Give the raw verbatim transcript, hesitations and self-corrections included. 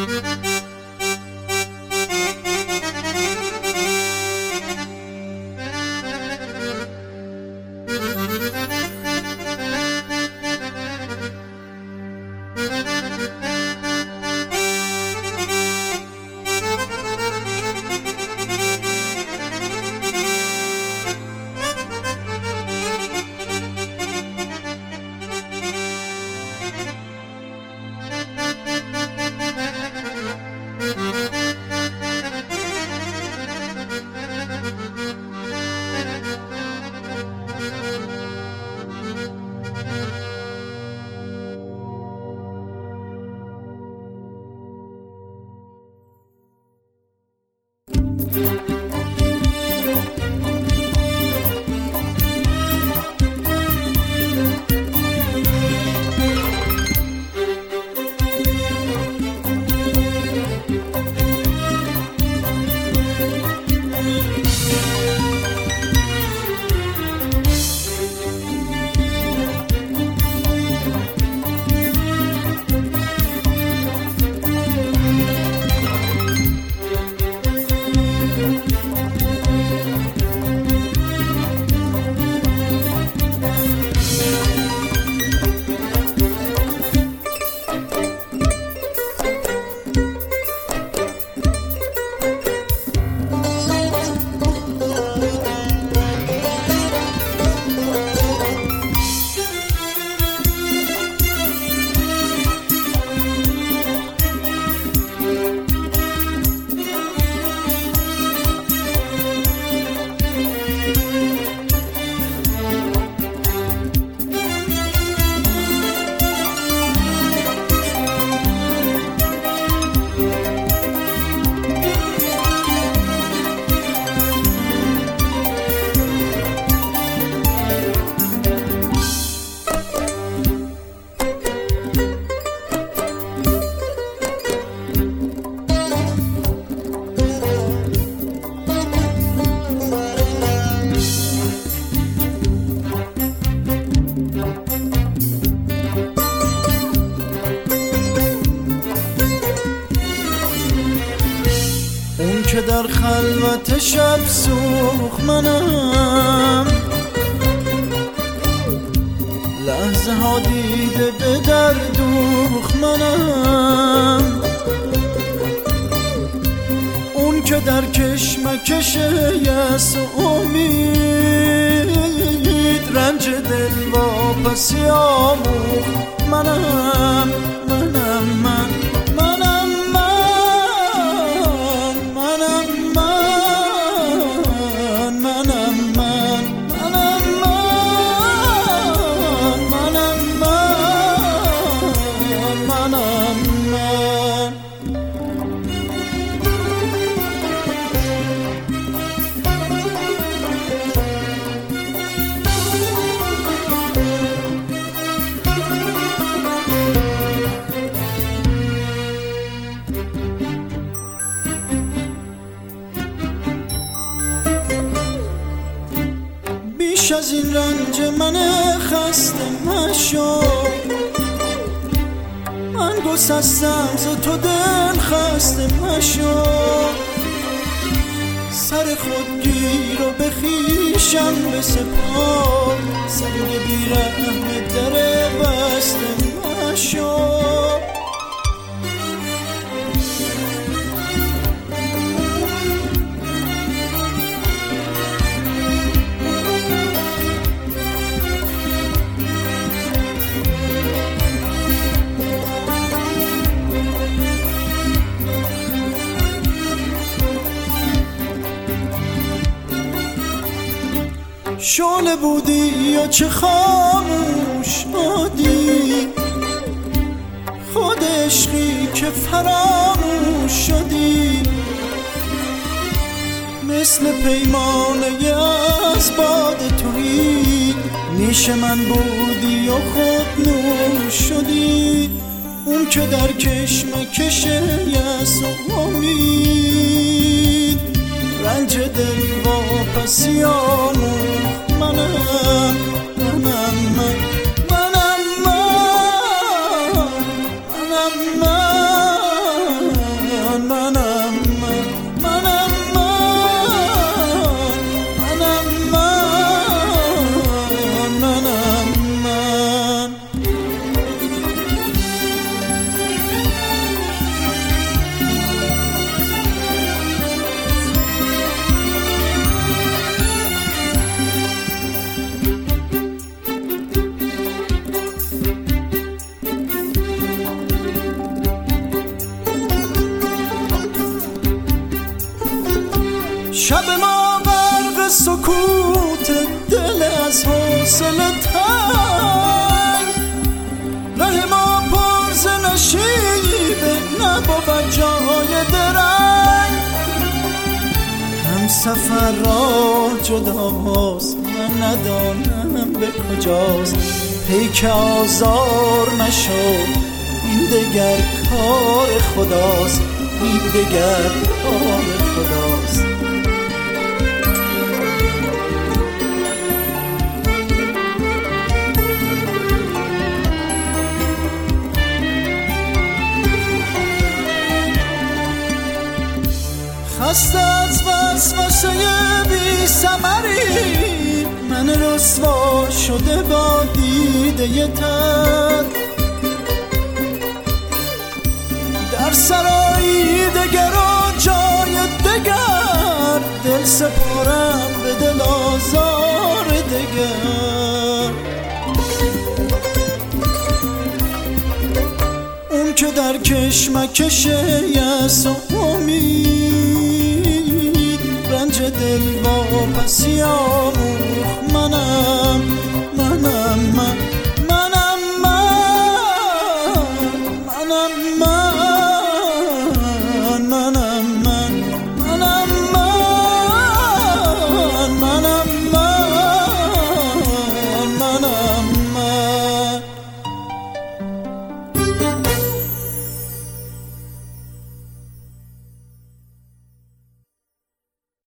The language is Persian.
که در خلوت شب سوخ منم، لحظه ها دیده به در دوخ منم، اون که در کشمکش یأس و امید رنج دل واپسی آموخ منم، منم من بیش از این رنج من خسته مشو، من گسستم ز تو دل خسته مشو، سر خودگیر و به خویشم بسپار، سنگ بیرحم در بسته مشو. شعله بودی یا چه خاموش شدی، خود عشقی که فراموش شدی، مثل پیمانه از باد تویی، نیش من بودی یا خود نوش شدی، اون که در کشمکش یأس و امید رنج دل واپسی آموخ منم، منم من منم من منم من شب ما غرق سکوت دل از حوصله تنگ، ره ما پر ز نشیب نبود جای درنگ. هم سفر را جداست من ندانم به کجاست، پیک آزار نشد این دگر کار خداست، این دگر کار خداست. خسته از وسوسه بی ثمری من رسوا شده با دیده تر، در سرایی دگر و جای دگر دل سپارم به دل آزار دگر. اون که در کشمکش یأس و امید رنج دل واپسی آموخت منم منم من